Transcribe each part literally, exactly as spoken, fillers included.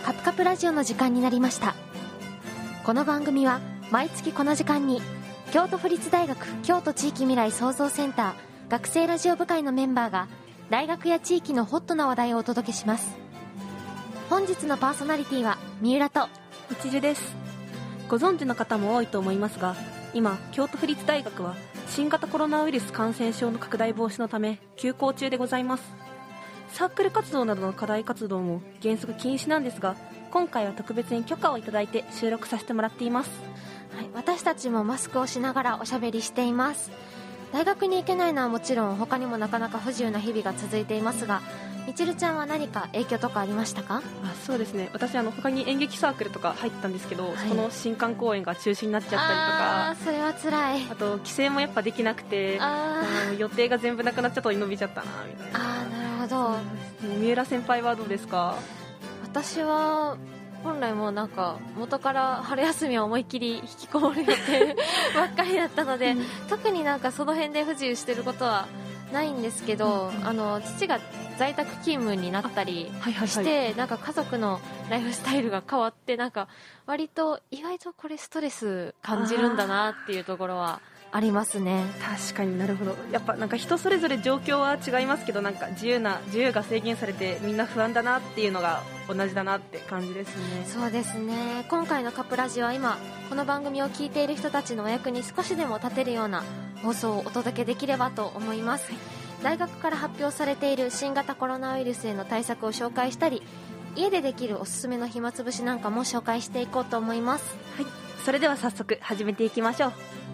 カプカプラジオの時間になりました。この番組は毎月この時間に京都府立大学京都地域未来創造センター学生ラジオ部会のメンバーが大学や地域のホットな話題をお届けします。本日のパーソナリティは三浦と一樹です。ご存知の方も多いと思いますが、今京都府立大学は新型コロナウイルス感染症の拡大防止のため休校中でございます。サークル活動などの課題活動も原則禁止なんですが、今回は特別に許可をいただいて収録させてもらっています。 はい、私たちもマスクをしながらおしゃべりしています。大学に行けないのはもちろん、他にもなかなか不自由な日々が続いていますが、みちるちゃんは何か影響とかありましたか？ あそうですね、私あの他に演劇サークルとか入ってたんですけど、はい、その新歓公演が中止になっちゃったりとか、 あそれは辛い。 あと帰省もやっぱできなくて、あ予定が全部なくなっちゃったのに伸びちゃったなみたいな。 あなるほど。 三浦先輩はどうですか？ 私は本来もうなんか元から春休みは思いっきり引きこもる予定ばっかりだったので、うん、特になんかその辺で不自由してることはないんですけど、うんうん、あの父が在宅勤務になったりして、はいはいはい、なんか家族のライフスタイルが変わって、なんか割と意外とこれストレス感じるんだなっていうところはありますね。 確かになるほど。やっぱなんか人それぞれ状況は違いますけど、なんか自由な自由が制限されてみんな不安だなっていうのが同じだなって感じですね。 そうですね。今回のカプラジは今この番組を聞いている人たちのお役に少しでも立てるような放送をお届けできればと思います。大学から発表されている新型コロナウイルスへの対策を紹介したり、家でできるおすすめの暇つぶしなんかも紹介していこうと思います。 はい、それでは早速始めていきましょう。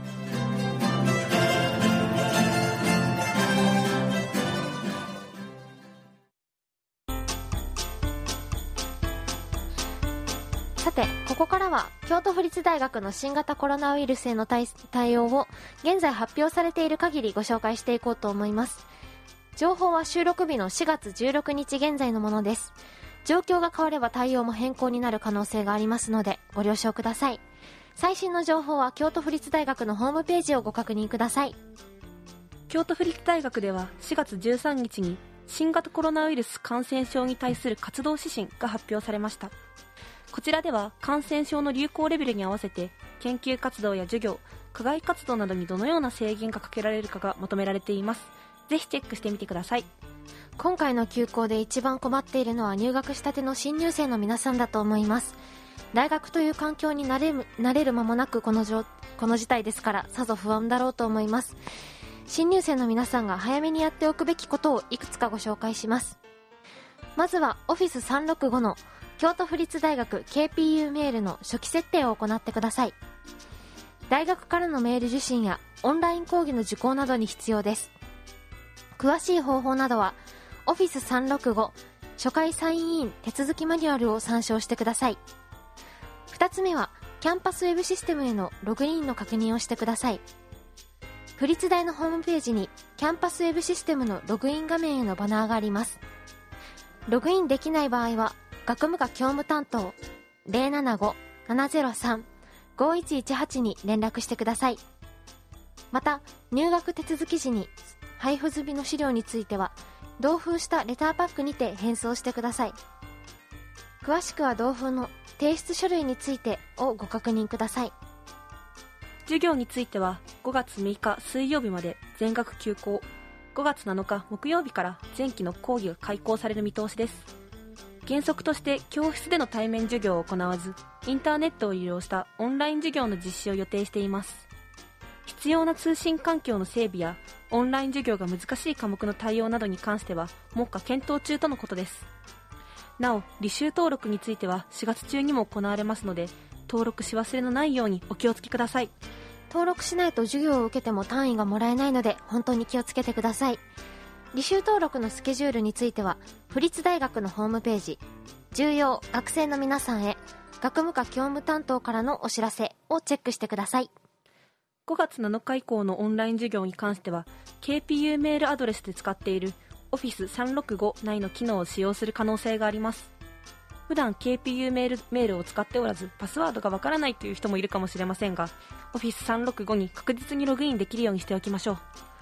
さて、ここからは京都府立大学の新型コロナウイルスへの 対, 対応を現在発表されている限りご紹介していこうと思います。情報は収録日のしがつじゅうろくにち現在のものです。状況が変われば対応も変更になる可能性がありますのでご了承ください。最新の情報は京都府立大学のホームページをご確認ください。 京都府立大学ではしがつじゅうさんにちに新型コロナウイルス感染症に対する活動指針が発表されました。こちらでは感染症の流行レベルに合わせて研究活動や授業、課外活動などにどのような制限がかけられるかがまとめられています。ぜひチェックしてみてください。 今回の休校で一番困っているのは入学したての新入生の皆さんだと思います。大学という環境に慣れ、慣れる間もなくこの、この事態ですから、さぞ不安だろうと思います。新入生の皆さんが早めにやっておくべきことをいくつかご紹介します。まずは オフィスさんろくご の京都府立大学 ケーピーユー メールの初期設定を行ってください。大学からのメール受信やオンライン講義の受講などに必要です。詳しい方法などは オフィスさんろくご 初回サインイン手続きマニュアルを参照してください。ふたつめはキャンパスウェブシステムへのログインの確認をしてください。府立大のホームページにキャンパスウェブシステムのログイン画面へのバナーがあります。ログインできない場合は学務課教務担当 ゼロななご ななゼロさん ごいちいちはち に連絡してください。また入学手続き時に配布済みの資料については同封したレターパックにて返送してください。詳しくは同封の提出書類についてをご確認ください。 授業についてはごがつむいか水曜日まで全学休校、ごがつなのか木曜日から前期の講義が開講される見通しです。原則として教室での対面授業を行わず、インターネットを利用したオンライン授業の実施を予定しています。必要な通信環境の整備やオンライン授業が難しい科目の対応などに関しては目下検討中とのことです。なお履修登録についてはしがつ中にも行われますので、登録し忘れのないようにお気をつけください。 登録しないと授業を受けても単位がもらえないので本当に気をつけてください。履修登録のスケジュールについては府立大学のホームページ、重要学生の皆さんへ学務課教務担当からのお知らせをチェックしてください。 ごがつなのか以降のオンライン授業に関しては ケーピーユー メールアドレスで使っている オフィスさんろくご 内の機能を使用する可能性があります。普段 ケーピーユー メール、メールを使っておらずパスワードがわからないという人もいるかもしれませんが、 オフィスさんろくご に確実にログインできるようにしておきましょう。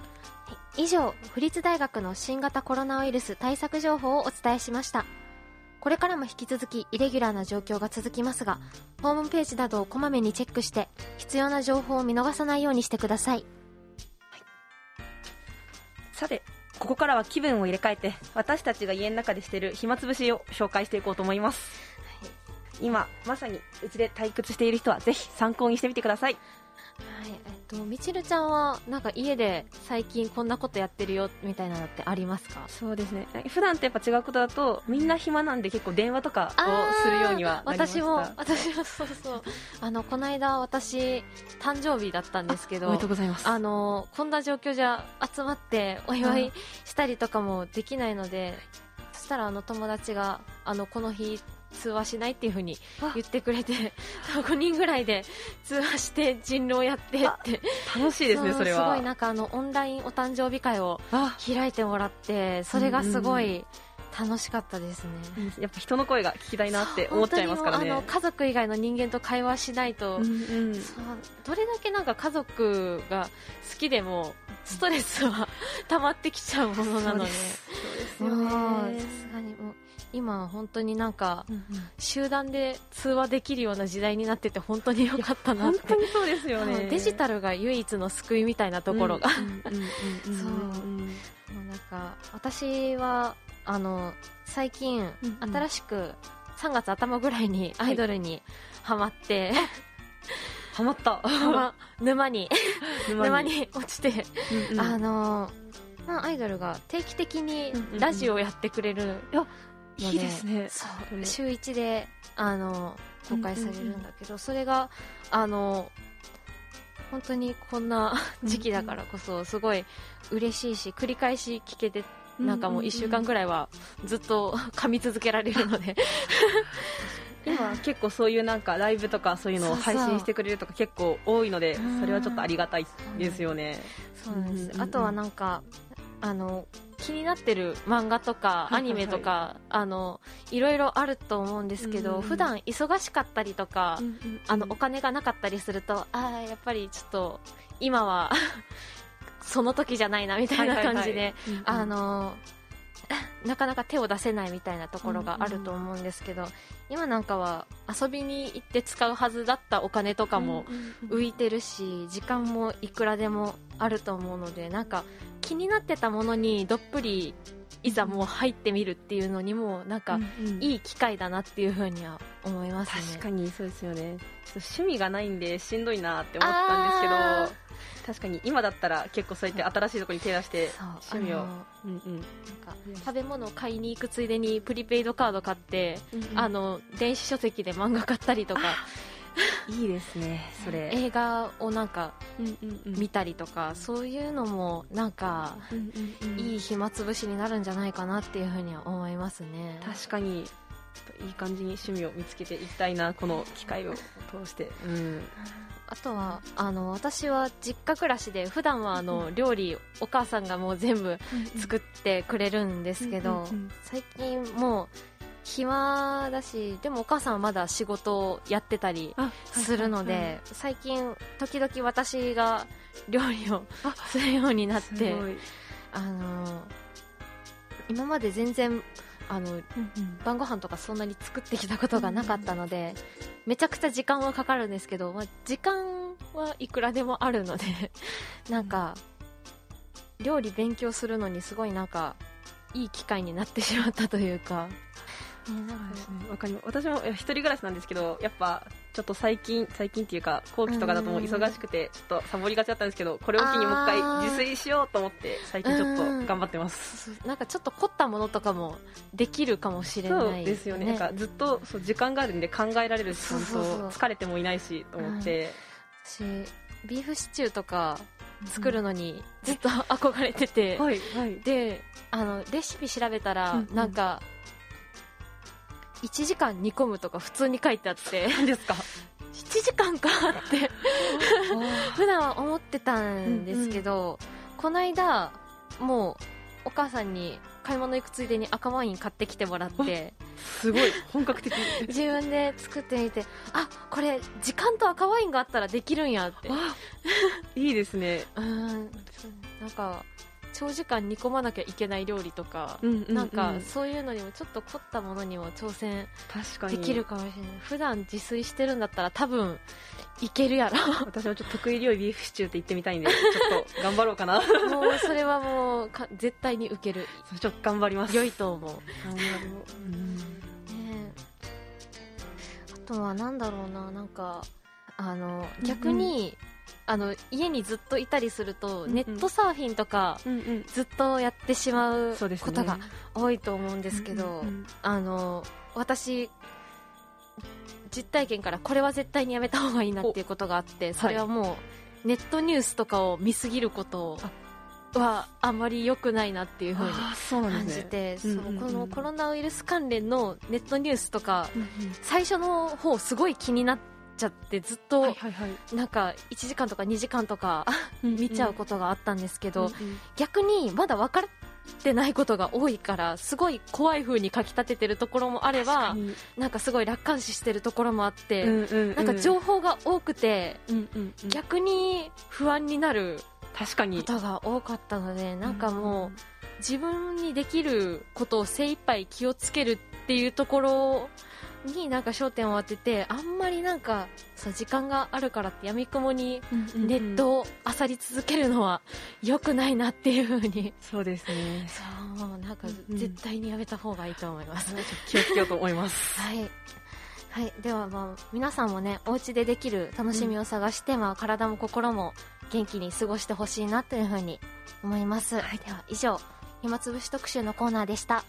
以上、府立大学の新型コロナウイルス対策情報をお伝えしました。 これからも引き続きイレギュラーな状況が続きますが、ホームページなどをこまめにチェックして必要な情報を見逃さないようにしてください。 さて、ここからは気分を入れ替えて私たちが家の中でしている暇つぶしを紹介していこうと思います、はい、今まさにうちで退屈している人はぜひ参考にしてみてください。 はい、えっと、みちるちゃんはなんか家で最近こんなことやってるよみたいなのってありますか？ そうですね、普段とやっぱ違うことだとみんな暇なんで結構電話とかをするようにはなりました。 私も私もそうそうあのこの間私誕生日だったんですけど、 おめでとうございます。 あのこんな状況じゃ集まってお祝いしたりとかもできないので、そしたらあの友達があのこの日通話しないっていう風に言ってくれてごにんぐらいで通話して人狼やってって楽しいですね。 そ, それはすごいなんかあのオンラインお誕生日会を開いてもらって、それがすごい楽しかったですね、 うんうん、やっぱ人の声が聞きたいなって思っちゃいますからね。 あの家族以外の人間と会話しないと、うんうん、そうどれだけなんか家族が好きでもストレスは溜まってきちゃうものなので、そうですよね。さすがにもう今本当になんか集団で通話できるような時代になってて本当に良かったなって。 本当にそうですよね。 デジタルが唯一の救いみたいなところが、そうもうなんか私はあの最近、うんうん、新しくさんがつ頭ぐらいにアイドルにハマって、はい、 ハマった沼に沼に落ちて、うんうん、あのアイドルが定期的にラジオをやってくれる、うんうんうんいいですね。 そう週いちであの公開されるんだけど、うんうんうん、それがあの本当にこんな時期だからこそすごい嬉しいし、繰り返し聞けてなんかもういっしゅうかんぐらいはずっと噛み続けられるので今結構そういうなんかライブとかそういうのを配信してくれるとか結構多いので、それはちょっとありがたいですよね。 そうなんです。あとはなんかあの気になってる漫画とかアニメとか、はいはいはい、あのいろいろあると思うんですけど、うんうん、普段忙しかったりとか、うんうんうん、あのお金がなかったりすると、あやっぱりちょっと今はその時じゃないなみたいな感じで、はいはいはいうんうん、あのなかなか手を出せないみたいなところがあると思うんですけど、うんうん、今なんかは遊びに行って使うはずだったお金とかも浮いてるし、時間もいくらでもあると思うので、なんか気になってたものにどっぷりいざもう入ってみるっていうのにもなんかいい機会だなっていう風には思いますね。 確かにそうですよね。趣味がないんでしんどいなって思ったんですけど、確かに今だったら結構そうやって新しいところに手出して趣味を、うんうん、なんか食べ物を買いに行くついでにプリペイドカード買って、うんうん、あの電子書籍で漫画買ったりとかいいですね。それ映画をなんか見たりとか、うんうんうん、そういうのもなんか、うんうんうん、いい暇つぶしになるんじゃないかなっていうふうには思いますね。 確かにいい感じに趣味を見つけていきたいな、この機会を通して、うん、 あとはあの私は実家暮らしで普段はあの、うん、料理お母さんがもう全部作ってくれるんですけど、うんうんうん、最近もう暇だし、でもお母さんはまだ仕事をやってたりするので、はいはいはい、最近時々私が料理をするようになって、あの今まで全然あの、うんうん、晩ご飯とかそんなに作ってきたことがなかったので、うんうん、めちゃくちゃ時間はかかるんですけど、まあ、時間はいくらでもあるのでなんか料理勉強するのにすごいなんかいい機会になってしまったというか、 わかります。私も一人暮らしなんですけど、やっぱちょっと最近最近っていうか後期とかだともう忙しくてちょっとサボりがちだったんですけど、これを機にもう一回自炊しようと思って最近ちょっと頑張ってます。 なんかちょっと凝ったものとかもできるかもしれない、ね、 そうですよね。なんかずっとそう時間があるんで考えられるし、本当疲れてもいないしと思って、 うん、私ビーフシチューとか作るのにずっと憧れてて、うんはいはい、であのレシピ調べたら、うんうん、なんかいちじかん煮込むとか普通に書いてあって、 何ですかいちじかんかって普段は思ってたんですけど、うんうん、この間もうお母さんに買い物行くついでに赤ワイン買ってきてもらって、 すごい本格的自分で作ってみて、あこれ時間と赤ワインがあったらできるんやっていいですね。 うんなんか長時間煮込まなきゃいけない料理とか、 うんうんうん、 なんかそういうのにもちょっと凝ったものにも挑戦できるかもしれない。普段自炊してるんだったら多分いけるやろ。 私もちょっと得意料理ビーフシチューって言ってみたいんでちょっと頑張ろうかな。 もうそれはもうか絶対に受ける。 ちょっと頑張ります。 良いと思う。 頑張る、うん、 ね、あとはなんだろうな、なんかあの逆に、うんうん、あの家にずっといたりすると、うんうん、ネットサーフィンとか、うんうん、ずっとやってしまうことが多いと思うんですけど、うんうんうん、あの私実体験からこれは絶対にやめた方がいいなっていうことがあって、それはもうネットニュースとかを見すぎることはあんまり良くないなっていう風に感じて、そのこのコロナウイルス関連のネットニュースとか、うんうん、最初の方すごい気になってちゃってずっと、はいはいはい、なんかいちじかんとかにじかんとか見ちゃうことがあったんですけど、うんうん、逆にまだ分かってないことが多いからすごい怖い風に書き立ててるところもあれば、なんかすごい楽観視してるところもあって、うんうんうん、なんか情報が多くて、うんうんうん、逆に不安になることが多かったので、なんかもう自分にできることを精一杯気をつけるっていうところになんか焦点を当てて、あんまりなんかそう時間があるからってやみくもにネットを漁り続けるのは良くないなっていう風に。 そうですね。 そうなんか絶対にやめた方がいいと思います。 うんうん、気をつけようと思います。 はいはい、では、まあ、皆さんもねお家でできる楽しみを探して、うん、まあ、体も心も元気に過ごしてほしいなという風に思います。はい、では以上暇つぶし特集のコーナーでした。はい。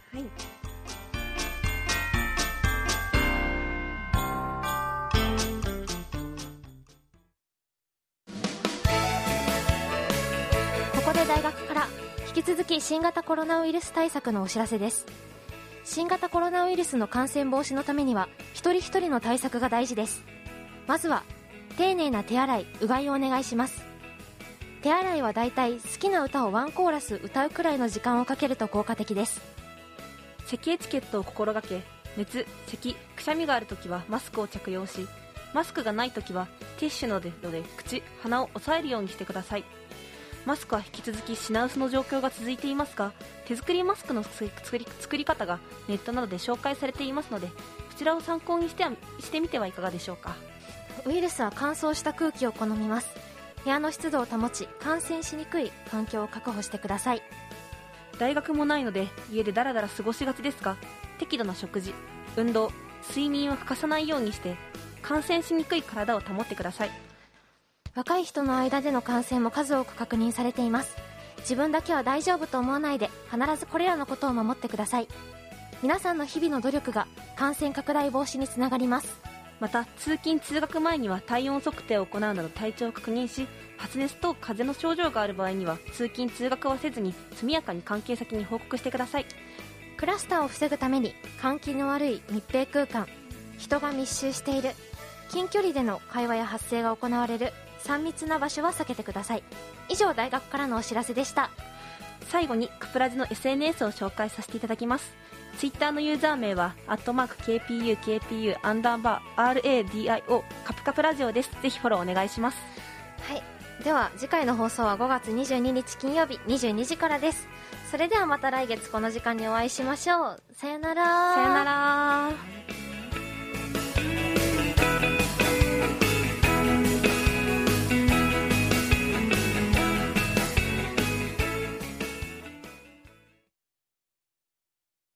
大学から引き続き新型コロナウイルス対策のお知らせです。新型コロナウイルスの感染防止のためには一人一人の対策が大事です。まずは丁寧な手洗い、うがいをお願いします。手洗いはだいたい好きな歌をワンコーラス歌うくらいの時間をかけると効果的です。 咳エチケットを心がけ、熱、咳、くしゃみがあるときはマスクを着用し、マスクがないときはティッシュなどで口、鼻を押さえるようにしてください。マスクは引き続き品薄の状況が続いていますが、手作りマスクの作り、作り方がネットなどで紹介されていますので、こちらを参考にして、してみてはいかがでしょうか。 ウイルスは乾燥した空気を好みます。部屋の湿度を保ち、感染しにくい環境を確保してください。 大学もないので家でダラダラ過ごしがちですが、適度な食事、運動、睡眠を欠かさないようにして感染しにくい体を保ってください。 若い人の間での感染も数多く確認されています。自分だけは大丈夫と思わないで、必ずこれらのことを守ってください。皆さんの日々の努力が感染拡大防止につながります。 また通勤通学前には体温測定を行うなど体調を確認し、発熱と風邪の症状がある場合には通勤通学はせずに速やかに関係先に報告してください。 クラスターを防ぐために換気の悪い密閉空間、人が密集している、近距離での会話や発声が行われるさん密な場所は避けてください。以上、大学からのお知らせでした。 最後にカプラジの エスエヌエス を紹介させていただきます。ツイッターのユーザー名はアットマーク ケーピーユーケーピーユー アンダーバー アールエーディーアイオー カプカプラジオです。ぜひフォローお願いします。 はい、では次回の放送はごがつにじゅうににち金曜日にじゅうにじからです。それではまた来月この時間にお会いしましょう。さよなら。 さよなら。